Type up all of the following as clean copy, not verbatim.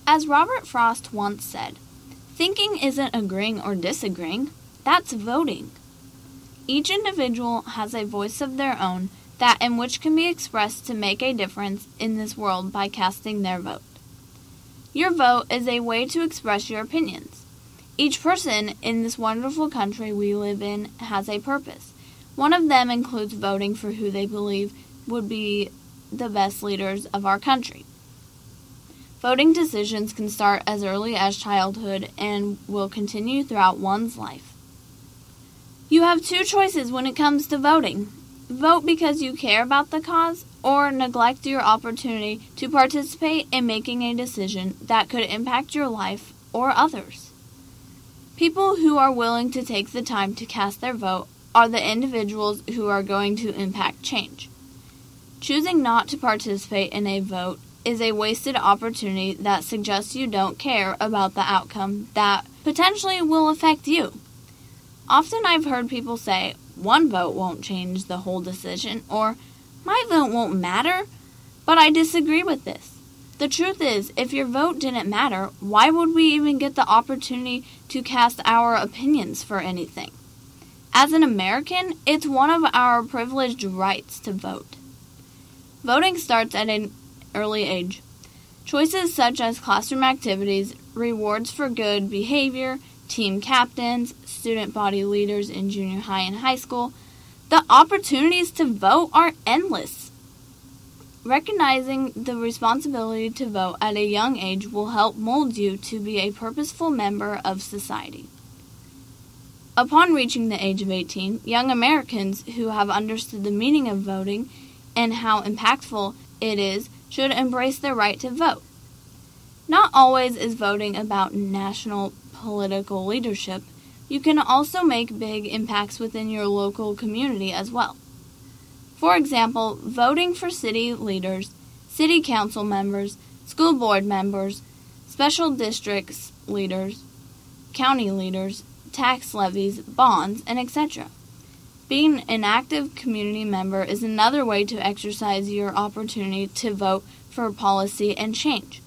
As Robert Frost once said, thinking isn't agreeing or disagreeing, that's voting. Each individual has a voice of their own that in which can be expressed to make a difference in this world by casting their vote. Your vote is a way to express your opinions. Each person in this wonderful country we live in has a purpose. One of them includes voting for who they believe would be the best leaders of our country. Voting decisions can start as early as childhood and will continue throughout one's life. You have two choices when it comes to voting. Vote because you care about the cause, or neglect your opportunity to participate in making a decision that could impact your life or others. People who are willing to take the time to cast their vote are the individuals who are going to impact change. Choosing not to participate in a vote is a wasted opportunity that suggests you don't care about the outcome that potentially will affect you. Often I've heard people say, one vote won't change the whole decision, or my vote won't matter, but I disagree with this. The truth is, if your vote didn't matter, why would we even get the opportunity to cast our opinions for anything? As an American, it's one of our privileged rights to vote. Voting starts at an early age. Choices such as classroom activities, rewards for good behavior, team captains, student body leaders in junior high and high school, the opportunities to vote are endless. Recognizing the responsibility to vote at a young age will help mold you to be a purposeful member of society. Upon reaching the age of 18, young Americans who have understood the meaning of voting and how impactful it is should embrace their right to vote. Not always is voting about national political leadership. You can also make big impacts within your local community as well. For example, voting for city leaders, city council members, school board members, special districts leaders, county leaders, tax levies, bonds, and etc. Being an active community member is another way to exercise your opportunity to vote for policy and change.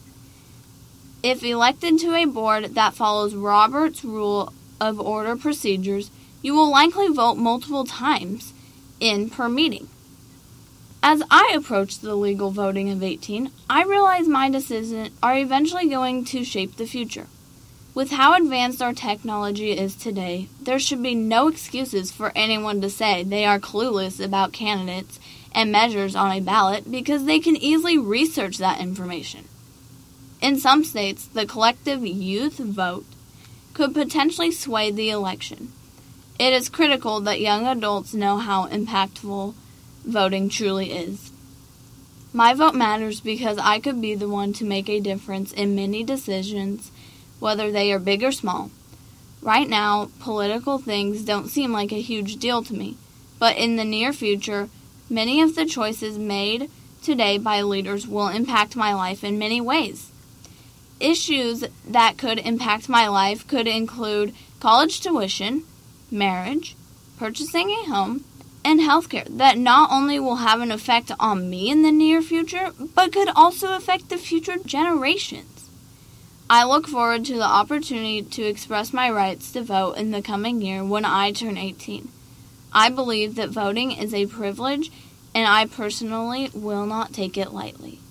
If elected to a board that follows Robert's Rule of Order procedures, you will likely vote multiple times per meeting. As I approach the legal voting of 18, I realize my decisions are eventually going to shape the future. With how advanced our technology is today, there should be no excuses for anyone to say they are clueless about candidates and measures on a ballot because they can easily research that information. In some states, the collective youth vote could potentially sway the election. It is critical that young adults know how impactful voting truly is. My vote matters because I could be the one to make a difference in many decisions, whether they are big or small. Right now, political things don't seem like a huge deal to me, but in the near future, many of the choices made today by leaders will impact my life in many ways. Issues that could impact my life could include college tuition, marriage, purchasing a home, and healthcare that not only will have an effect on me in the near future, but could also affect the future generations. I look forward to the opportunity to express my rights to vote in the coming year when I turn 18. I believe that voting is a privilege, and I personally will not take it lightly.